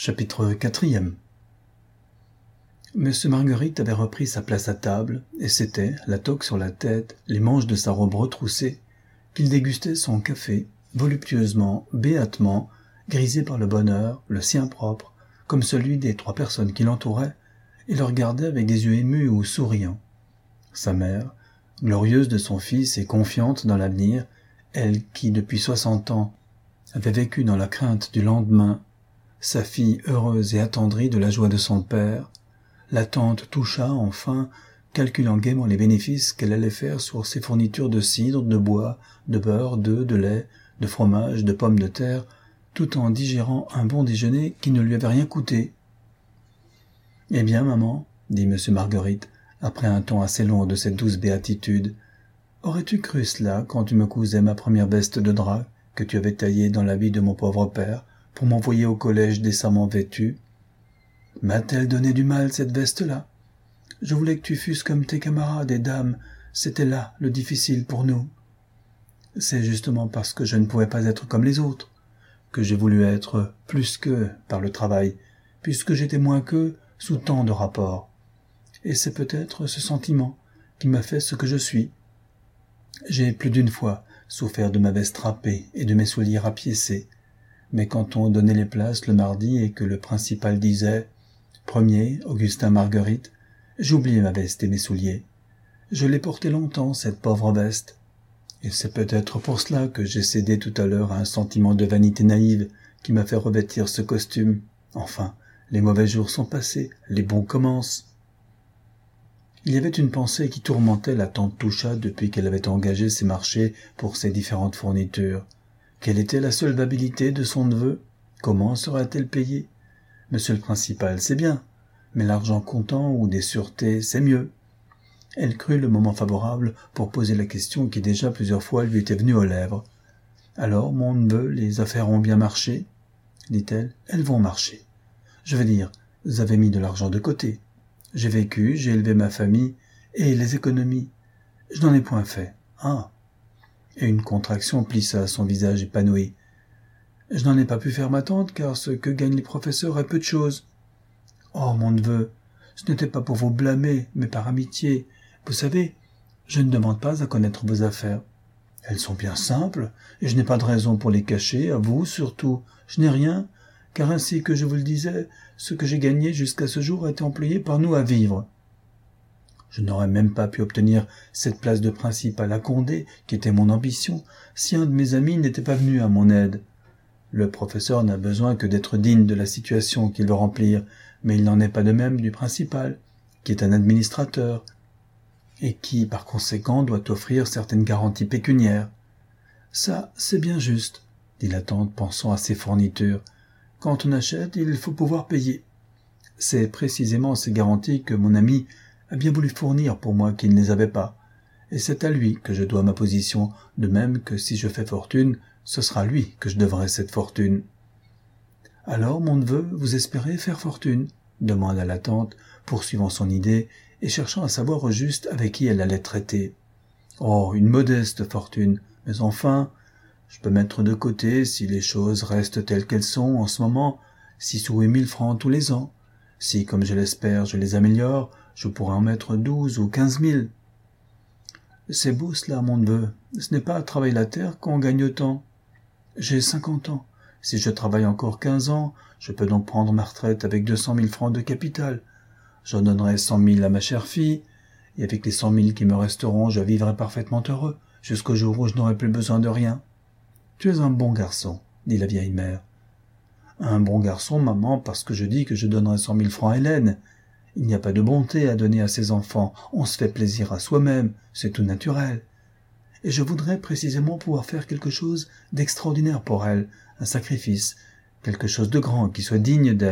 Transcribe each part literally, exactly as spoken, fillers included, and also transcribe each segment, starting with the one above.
Chapitre quatrième. Monsieur Marguerite avait repris sa place à table, et c'était, la toque sur la tête, les manches de sa robe retroussée, qu'il dégustait son café, voluptueusement, béatement, grisé par le bonheur, le sien propre, comme celui des trois personnes qui l'entouraient, et le regardait avec des yeux émus ou souriants. Sa mère, glorieuse de son fils et confiante dans l'avenir, elle qui, depuis soixante ans, avait vécu dans la crainte du lendemain, sa fille heureuse et attendrie de la joie de son père, la tante toucha enfin, calculant gaiement les bénéfices qu'elle allait faire sur ses fournitures de cidre, de bois, de beurre, d'œufs, de lait, de fromage, de pommes de terre, tout en digérant un bon déjeuner qui ne lui avait rien coûté. « Eh bien, maman, dit monsieur Marguerite, après un temps assez long de cette douce béatitude, aurais-tu cru cela quand tu me cousais ma première veste de drap que tu avais taillée dans l'habit de mon pauvre père pour m'envoyer au collège décemment vêtu? M'a-t-elle donné du mal, cette veste-là? Je voulais que tu fusses comme tes camarades et dames, c'était là le difficile pour nous. C'est justement parce que je ne pouvais pas être comme les autres, que j'ai voulu être plus qu'eux par le travail, puisque j'étais moins qu'eux sous tant de rapports. Et c'est peut-être ce sentiment qui m'a fait ce que je suis. J'ai plus d'une fois souffert de ma veste râpée et de mes souliers rapiécés, mais quand on donnait les places le mardi et que le principal disait « Premier, Augustin Marguerite », j'oubliais ma veste et mes souliers. Je l'ai portée longtemps, cette pauvre veste. Et c'est peut-être pour cela que j'ai cédé tout à l'heure à un sentiment de vanité naïve qui m'a fait revêtir ce costume. Enfin, les mauvais jours sont passés, les bons commencent. Il y avait une pensée qui tourmentait la tante Toucha depuis qu'elle avait engagé ses marchés pour ses différentes fournitures. Quelle était la solvabilité de son neveu? Comment sera-t-elle payée? Monsieur le principal, c'est bien, mais l'argent comptant ou des sûretés, c'est mieux. Elle crut le moment favorable pour poser la question qui déjà plusieurs fois lui était venue aux lèvres. « Alors, mon neveu, les affaires ont bien marché ?» dit-elle. « Elles vont marcher. Je veux dire, vous avez mis de l'argent de côté. J'ai vécu, j'ai élevé ma famille, et les économies. Je n'en ai point fait. Ah !» Et une contraction plissa son visage épanoui. « Je n'en ai pas pu faire ma tante, car ce que gagnent les professeurs est peu de choses. »« Oh, mon neveu, ce n'était pas pour vous blâmer, mais par amitié. Vous savez, je ne demande pas à connaître vos affaires. Elles sont bien simples, et je n'ai pas de raison pour les cacher, à vous surtout. Je n'ai rien, car ainsi que je vous le disais, ce que j'ai gagné jusqu'à ce jour a été employé par nous à vivre. Je n'aurais même pas pu obtenir cette place de principal à Condé, qui était mon ambition, si un de mes amis n'était pas venu à mon aide. Le professeur n'a besoin que d'être digne de la situation qu'il veut remplir, mais il n'en est pas de même du principal, qui est un administrateur, et qui, par conséquent, doit offrir certaines garanties pécuniaires. Ça, c'est bien juste, dit la tante, pensant à ses fournitures. Quand on achète, il faut pouvoir payer. C'est précisément ces garanties que mon ami a bien voulu fournir pour moi qui ne les avais pas, et c'est à lui que je dois ma position, de même que si je fais fortune, ce sera lui que je devrai cette fortune. « Alors, mon neveu, vous espérez faire fortune ?» demanda la tante, poursuivant son idée et cherchant à savoir au juste avec qui elle allait traiter. « Oh, une modeste fortune, mais enfin, je peux mettre de côté, si les choses restent telles qu'elles sont en ce moment, six ou huit mille francs tous les ans. Si, comme je l'espère, je les améliore, je pourrais en mettre douze ou quinze mille. »« C'est beau cela, mon neveu, ce n'est pas à travailler la terre qu'on gagne autant. J'ai cinquante ans. Si je travaille encore quinze ans, je peux donc prendre ma retraite avec deux cent mille francs de capital. J'en donnerai cent mille à ma chère fille, et avec les cent mille qui me resteront, je vivrai parfaitement heureux, jusqu'au jour où je n'aurai plus besoin de rien. »« Tu es un bon garçon, » dit la vieille mère. « Un bon garçon, maman, parce que je dis que je donnerai cent mille francs à Hélène. Il n'y a pas de bonté à donner à ses enfants, on se fait plaisir à soi-même, c'est tout naturel. Et je voudrais précisément pouvoir faire quelque chose d'extraordinaire pour elle, un sacrifice, quelque chose de grand qui soit digne d'elle. »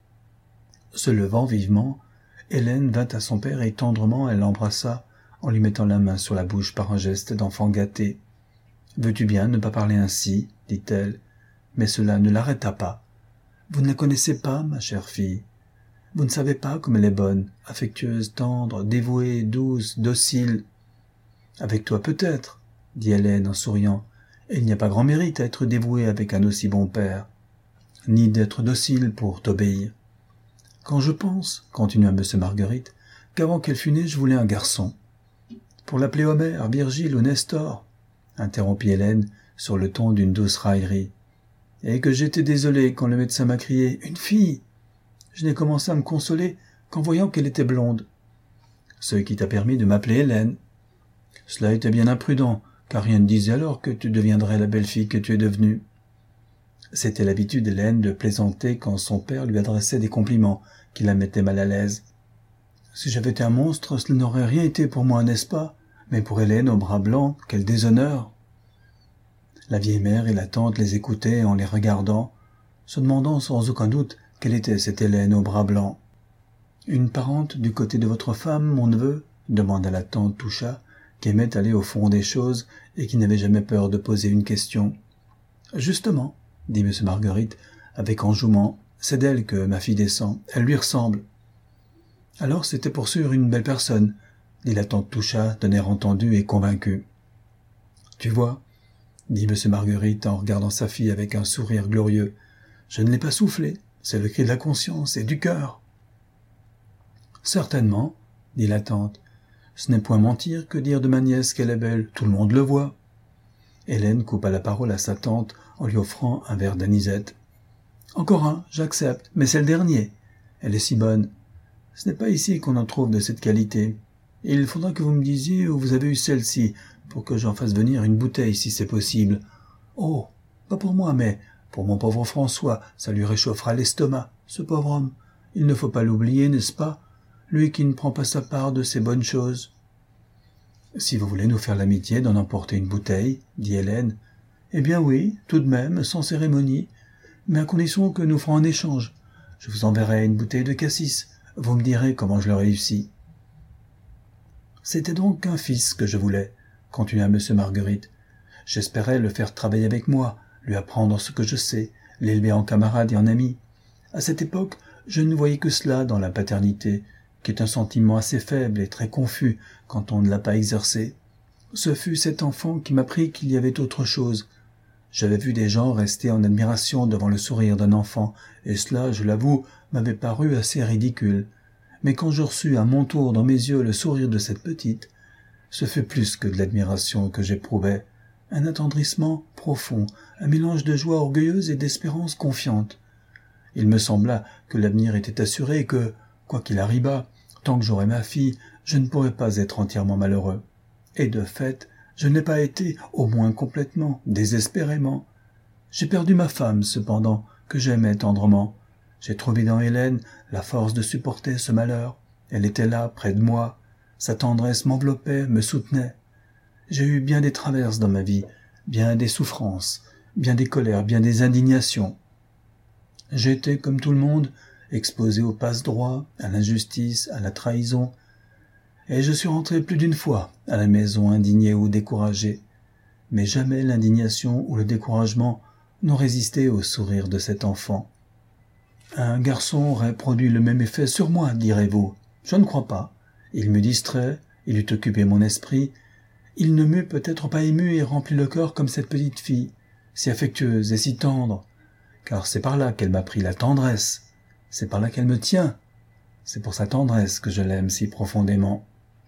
Se levant vivement, Hélène vint à son père et tendrement elle l'embrassa, en lui mettant la main sur la bouche par un geste d'enfant gâté. « Veux-tu bien ne pas parler ainsi ?» dit-elle, mais cela ne l'arrêta pas. « Vous ne la connaissez pas, ma chère fille. Vous ne savez pas comme elle est bonne, affectueuse, tendre, dévouée, douce, docile. »« Avec toi peut-être, » dit Hélène en souriant, « et il n'y a pas grand mérite à être dévouée avec un aussi bon père. » ni d'être docile pour t'obéir. Quand je pense, continua M. Marguerite, qu'avant qu'elle fût née, je voulais un garçon. Pour l'appeler Homère, Virgile ou Nestor, interrompit Hélène sur le ton d'une douce raillerie, et que j'étais désolé quand le médecin m'a crié « Une fille !» Je n'ai commencé à me consoler qu'en voyant qu'elle était blonde. Ce qui t'a permis de m'appeler Hélène. Cela était bien imprudent, car rien ne disait alors que tu deviendrais la belle fille que tu es devenue. C'était l'habitude d'Hélène de plaisanter quand son père lui adressait des compliments qui la mettaient mal à l'aise. Si j'avais été un monstre, cela n'aurait rien été pour moi, n'est-ce pas? Mais pour Hélène au bras blanc, quel déshonneur! La vieille mère et la tante les écoutaient en les regardant, se demandant sans aucun doute quelle était cette Hélène au bras blanc. « Une parente du côté de votre femme, mon neveu ?» demanda la tante Toucha, qui aimait aller au fond des choses et qui n'avait jamais peur de poser une question. « Justement, » dit M. Marguerite, avec enjouement, « c'est d'elle que ma fille descend, elle lui ressemble. »« Alors c'était pour sûr une belle personne, » dit la tante Toucha d'un air entendu et convaincu. « Tu vois, » dit M. Marguerite en regardant sa fille avec un sourire glorieux, « je ne l'ai pas soufflé, c'est le cri de la conscience et du cœur. »« Certainement, » dit la tante, « ce n'est point mentir que dire de ma nièce qu'elle est belle, tout le monde le voit. » Hélène coupa la parole à sa tante en lui offrant un verre d'anisette. « Encore un, j'accepte, mais c'est le dernier. Elle est si bonne. Ce n'est pas ici qu'on en trouve de cette qualité. Il faudra que vous me disiez où vous avez eu celle-ci, pour que j'en fasse venir une bouteille si c'est possible. Oh, pas pour moi, mais pour mon pauvre François, ça lui réchauffera l'estomac, ce pauvre homme. Il ne faut pas l'oublier, n'est-ce pas, lui qui ne prend pas sa part de ces bonnes choses. »« Si vous voulez nous faire l'amitié d'en emporter une bouteille, dit Hélène, eh bien oui, tout de même, sans cérémonie, mais à condition que nous ferons un échange. Je vous enverrai une bouteille de cassis, vous me direz comment je le réussis. » C'était donc un fils que je voulais, continua M. Marguerite. J'espérais le faire travailler avec moi, lui apprendre ce que je sais, l'élever en camarade et en ami. À cette époque, je ne voyais que cela dans la paternité, qui est un sentiment assez faible et très confus quand on ne l'a pas exercé. Ce fut cet enfant qui m'apprit qu'il y avait autre chose. J'avais vu des gens rester en admiration devant le sourire d'un enfant, et cela, je l'avoue, m'avait paru assez ridicule. Mais quand je reçus à mon tour dans mes yeux le sourire de cette petite, ce fut plus que de l'admiration que j'éprouvais, un attendrissement profond, un mélange de joie orgueilleuse et d'espérance confiante. Il me sembla que l'avenir était assuré et que, quoi qu'il arrivât, tant que j'aurais ma fille, je ne pourrais pas être entièrement malheureux. Et de fait, je n'ai pas été, au moins complètement, désespérément. J'ai perdu ma femme, cependant, que j'aimais tendrement. J'ai trouvé dans Hélène la force de supporter ce malheur. Elle était là, près de moi. Sa tendresse m'enveloppait, me soutenait. J'ai eu bien des traverses dans ma vie, bien des souffrances, bien des colères, bien des indignations. J'ai été, comme tout le monde, exposé au passe-droit, à l'injustice, à la trahison, et je suis rentré plus d'une fois à la maison indigné ou découragé, mais jamais l'indignation ou le découragement n'ont résisté au sourire de cet enfant. Un garçon aurait produit le même effet sur moi, direz-vous. Je ne crois pas. Il me distrait, il eût occupé mon esprit, il ne m'eût peut-être pas ému et rempli le cœur comme cette petite fille, si affectueuse et si tendre, car c'est par là qu'elle m'a pris la tendresse, c'est par là qu'elle me tient, c'est pour sa tendresse que je l'aime si profondément.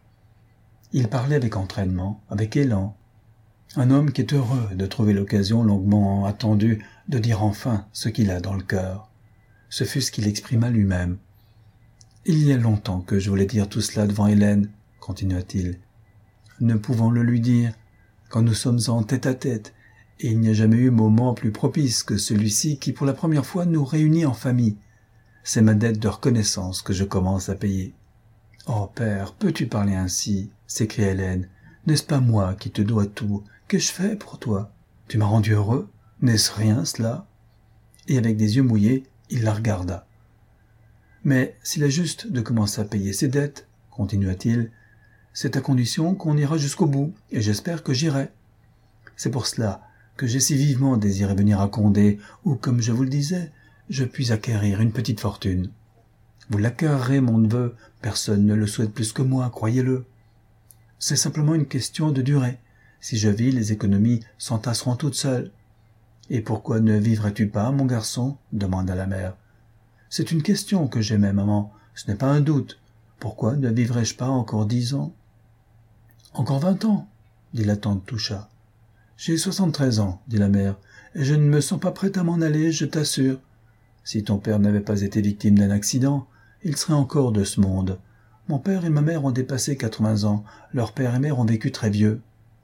Il parlait avec entraînement, avec élan, un homme qui est heureux de trouver l'occasion longuement attendue de dire enfin ce qu'il a dans le cœur. Ce fut ce qu'il exprima lui-même. « Il y a longtemps que je voulais dire tout cela devant Hélène, » continua-t-il. « Ne pouvant le lui dire, quand nous sommes en tête-à-tête, et il n'y a jamais eu moment plus propice que celui-ci qui pour la première fois nous réunit en famille. C'est ma dette de reconnaissance que je commence à payer. »« Oh, père, peux-tu parler ainsi ?» s'écria Hélène. « N'est-ce pas moi qui te dois tout? Qu'ai-je fait pour toi? Tu m'as rendu heureux? N'est-ce rien, cela ?» Et avec des yeux mouillés, il la regarda. « Mais s'il est juste de commencer à payer ses dettes, continua-t-il, c'est à condition qu'on ira jusqu'au bout, et j'espère que j'irai. C'est pour cela que j'ai si vivement désiré venir à Condé, où, comme je vous le disais, je puis acquérir une petite fortune. Vous l'acquérerez, mon neveu, personne ne le souhaite plus que moi, croyez-le. C'est simplement une question de durée. Si je vis, les économies s'entasseront toutes seules. « Et pourquoi ne vivrais-tu pas, mon garçon ?» demanda la mère. « C'est une question que j'aimais, maman, ce n'est pas un doute. Pourquoi ne vivrais-je pas encore dix ans ?»« Encore vingt ans ?» dit la tante Toucha. « J'ai soixante-treize ans, dit la mère, et je ne me sens pas prête à m'en aller, je t'assure. Si ton père n'avait pas été victime d'un accident, il serait encore de ce monde. Mon père et ma mère ont dépassé quatre-vingts ans, leur père et mère ont vécu très vieux.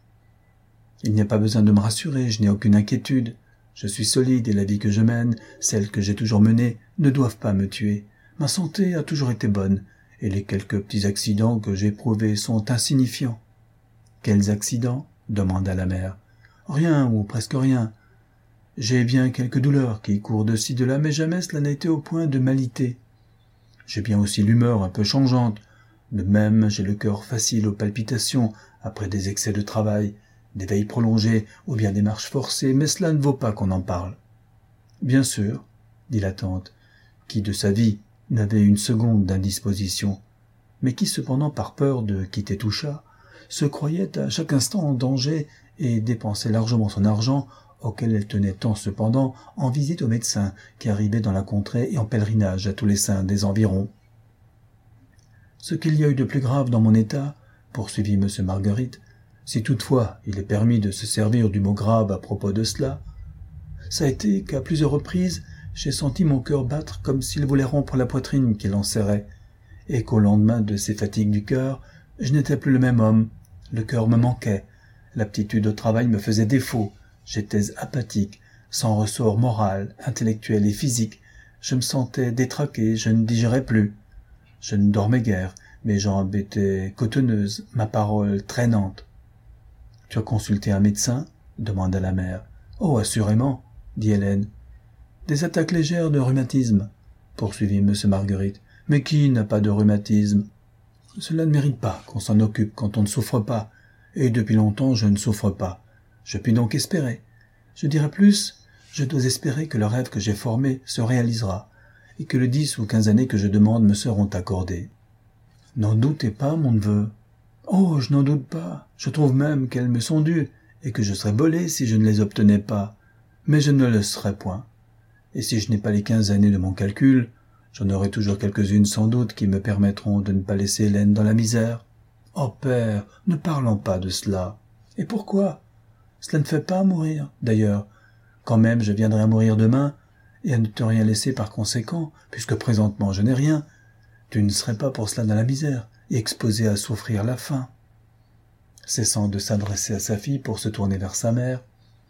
Il n'y a pas besoin de me rassurer, je n'ai aucune inquiétude. Je suis solide et la vie que je mène, celle que j'ai toujours menée, ne doivent pas me tuer. Ma santé a toujours été bonne, et les quelques petits accidents que j'ai éprouvés sont insignifiants. »« Quels accidents ?» demanda la mère. « Rien, ou presque rien. J'ai bien quelques douleurs qui courent de ci de là, mais jamais cela n'a été au point de m'aliter. J'ai bien aussi l'humeur un peu changeante. De même, j'ai le cœur facile aux palpitations après des excès de travail, des veilles prolongées ou bien des marches forcées, mais cela ne vaut pas qu'on en parle. »« Bien sûr, » dit la tante, qui de sa vie n'avait une seconde d'indisposition, mais qui cependant par peur de quitter Toucha, se croyait à chaque instant en danger et dépensait largement son argent, auquel elle tenait tant cependant, en visite aux médecins qui arrivaient dans la contrée et en pèlerinage à tous les saints des environs. « Ce qu'il y a eu de plus grave dans mon état, poursuivit M. Marguerite, si toutefois il est permis de se servir du mot grave à propos de cela, ça a été qu'à plusieurs reprises j'ai senti mon cœur battre comme s'il voulait rompre la poitrine qui l'enserrait, et qu'au lendemain de ces fatigues du cœur, je n'étais plus le même homme, le cœur me manquait, l'aptitude au travail me faisait défaut, j'étais apathique, sans ressort moral, intellectuel et physique, je me sentais détraqué, je ne digérais plus. Je ne dormais guère, mes jambes étaient cotonneuses, ma parole traînante. « Tu as consulté un médecin ?» demanda la mère. « Oh, assurément, » dit Hélène. « Des attaques légères de rhumatisme, » poursuivit M. Marguerite. « Mais qui n'a pas de rhumatisme ? Cela ne mérite pas qu'on s'en occupe quand on ne souffre pas, et depuis longtemps je ne souffre pas. Je puis donc espérer. Je dirais plus, je dois espérer que le rêve que j'ai formé se réalisera, et que les dix ou quinze années que je demande me seront accordées. »« N'en doutez pas, mon neveu. »« Oh, je n'en doute pas. Je trouve même qu'elles me sont dues, et que je serais volé si je ne les obtenais pas. Mais je ne le serai point. Et si je n'ai pas les quinze années de mon calcul, j'en aurai toujours quelques-unes sans doute qui me permettront de ne pas laisser Hélène dans la misère. Oh père, ne parlons pas de cela. Et pourquoi ? Cela ne fait pas mourir, d'ailleurs. Quand même je viendrai à mourir demain, et à ne te rien laisser par conséquent, puisque présentement je n'ai rien. Tu ne serais pas pour cela dans la misère, et exposé à souffrir la faim. » Cessant de s'adresser à sa fille pour se tourner vers sa mère.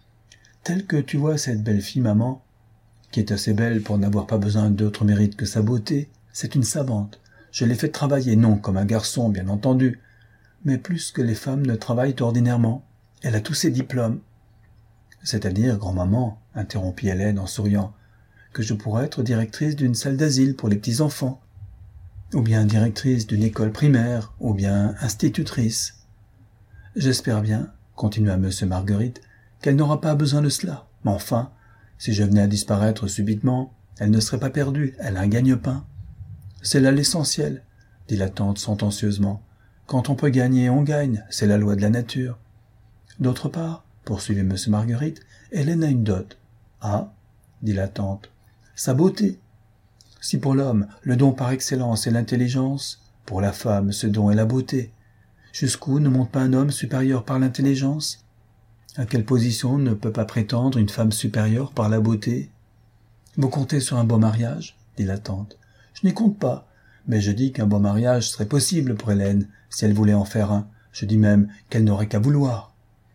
« Telle que tu vois cette belle fille, maman, qui est assez belle pour n'avoir pas besoin d'autre mérite que sa beauté, c'est une savante. Je l'ai fait travailler, non comme un garçon, bien entendu, mais plus que les femmes ne travaillent ordinairement. Elle a tous ses diplômes. »« C'est-à-dire, grand-maman, interrompit Hélène en souriant, que je pourrais être directrice d'une salle d'asile pour les petits-enfants, ou bien directrice d'une école primaire, ou bien institutrice. J'espère bien, continua M. Marguerite, qu'elle n'aura pas besoin de cela. Mais enfin, si je venais à disparaître subitement, elle ne serait pas perdue, elle a un gagne-pain. »« C'est là l'essentiel, dit la tante sentencieusement. Quand on peut gagner, on gagne, c'est la loi de la nature. D'autre part, poursuivit M. Marguerite, Hélène a une dot. »« Ah, dit la tante, sa beauté. Si pour l'homme, le don par excellence est l'intelligence, pour la femme, ce don est la beauté. Jusqu'où ne monte pas un homme supérieur par l'intelligence ? À quelle position ne peut pas prétendre une femme supérieure par la beauté ? Vous comptez sur un beau mariage ? Dit la tante. Je n'y compte pas, mais je dis qu'un beau mariage serait possible pour Hélène, si elle voulait en faire un. Je dis même qu'elle n'aurait qu'à vouloir.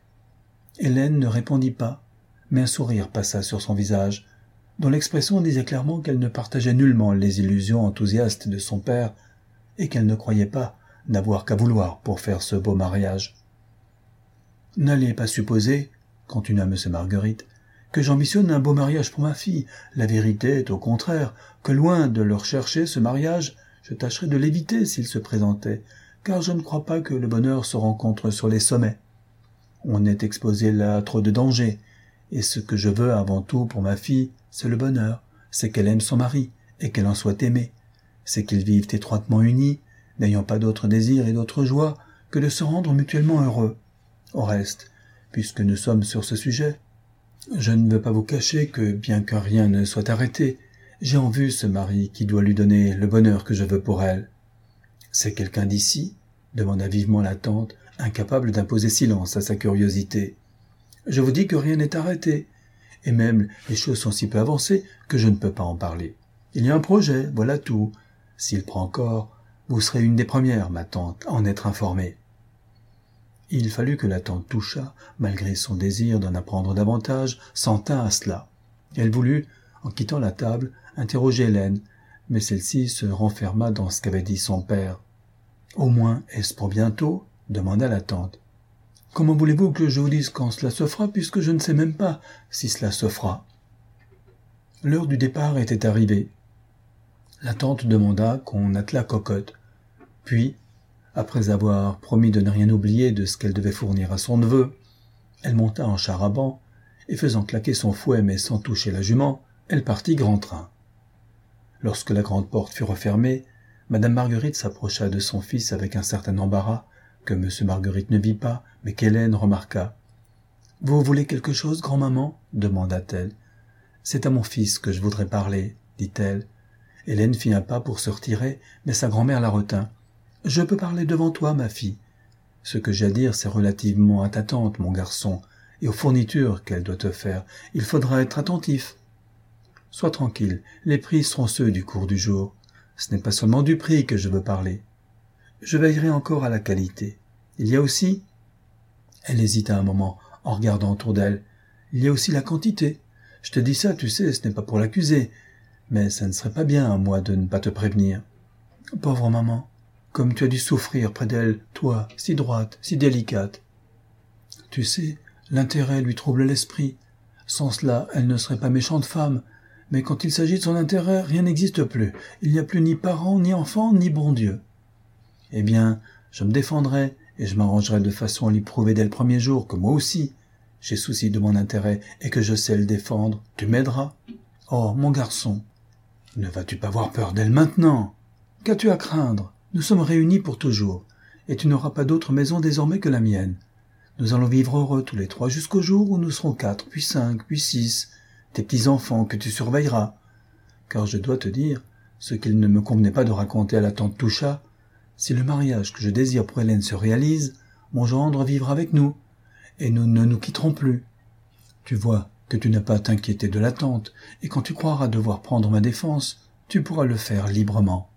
Hélène ne répondit pas, mais un sourire passa sur son visage, dont l'expression disait clairement qu'elle ne partageait nullement les illusions enthousiastes de son père et qu'elle ne croyait pas n'avoir qu'à vouloir pour faire ce beau mariage. « N'allez pas supposer, continua M. Marguerite, que j'ambitionne un beau mariage pour ma fille. La vérité est au contraire que loin de le rechercher ce mariage, je tâcherais de l'éviter s'il se présentait, car je ne crois pas que le bonheur se rencontre sur les sommets. On est exposé là à trop de dangers, et ce que je veux avant tout pour ma fille, c'est le bonheur, c'est qu'elle aime son mari, et qu'elle en soit aimée, c'est qu'ils vivent étroitement unis, n'ayant pas d'autre désir et d'autre joie que de se rendre mutuellement heureux. Au reste, puisque nous sommes sur ce sujet, Je ne veux pas vous cacher que, bien que rien ne soit arrêté, j'ai en vue ce mari qui doit lui donner le bonheur que je veux pour elle. »« C'est quelqu'un d'ici » demanda vivement la tante, incapable d'imposer silence à sa curiosité. « Je vous dis que rien n'est arrêté, et même les choses sont si peu avancées que je ne peux pas en parler. Il y a un projet, voilà tout. S'il prend corps, vous serez une des premières, ma tante, à en être informée. » Il fallut que la tante Toucha, malgré son désir d'en apprendre davantage, s'en tint à cela. Elle voulut, en quittant la table, interroger Hélène, mais celle-ci se renferma dans ce qu'avait dit son père. « Au moins, est-ce pour bientôt ?» demanda la tante. « Comment voulez-vous que je vous dise quand cela se fera, puisque je ne sais même pas si cela se fera ?» L'heure du départ était arrivée. La tante demanda qu'on attelât Cocotte. Puis, après avoir promis de ne rien oublier de ce qu'elle devait fournir à son neveu, elle monta en char à banc, et faisant claquer son fouet mais sans toucher la jument, elle partit grand train. Lorsque la grande porte fut refermée, madame Marguerite s'approcha de son fils avec un certain embarras, que monsieur Marguerite ne vit pas, mais qu'Hélène remarqua. « Vous voulez quelque chose, grand-maman » demanda-t-elle. « C'est à mon fils que je voudrais parler, » dit-elle. Hélène fit un pas pour se retirer, mais sa grand-mère la retint. « Je peux parler devant toi, ma fille. Ce que j'ai à dire, c'est relativement à ta tante, mon garçon, et aux fournitures qu'elle doit te faire. Il faudra être attentif. »« Sois tranquille, les prix seront ceux du cours du jour. Ce n'est pas seulement du prix que je veux parler. Je veillerai encore à la qualité. Il y a aussi... » Elle hésita un moment, en regardant autour d'elle. « Il y a aussi la quantité. Je te dis ça, tu sais, ce n'est pas pour l'accuser, mais ça ne serait pas bien à moi de ne pas te prévenir. Pauvre maman, comme tu as dû souffrir près d'elle, toi, si droite, si délicate. Tu sais, l'intérêt lui trouble l'esprit. Sans cela, elle ne serait pas méchante femme. Mais quand il s'agit de son intérêt, rien n'existe plus. Il n'y a plus ni parents, ni enfants, ni bon Dieu. Eh bien, je me défendrai, et je m'arrangerai de façon à lui prouver dès le premier jour que moi aussi, j'ai souci de mon intérêt et que je sais le défendre. Tu m'aideras. Oh, mon garçon, ne vas-tu pas avoir peur d'elle maintenant? Qu'as-tu à craindre? Nous sommes réunis pour toujours, et tu n'auras pas d'autre maison désormais que la mienne. Nous allons vivre heureux tous les trois jusqu'au jour où nous serons quatre, puis cinq, puis six, tes petits-enfants que tu surveilleras. Car je dois te dire, ce qu'il ne me convenait pas de raconter à la tante Toucha, si le mariage que je désire pour Hélène se réalise, mon gendre vivra avec nous, et nous ne nous quitterons plus. Tu vois que tu n'as pas à t'inquiéter de la tante, et quand tu croiras devoir prendre ma défense, tu pourras le faire librement.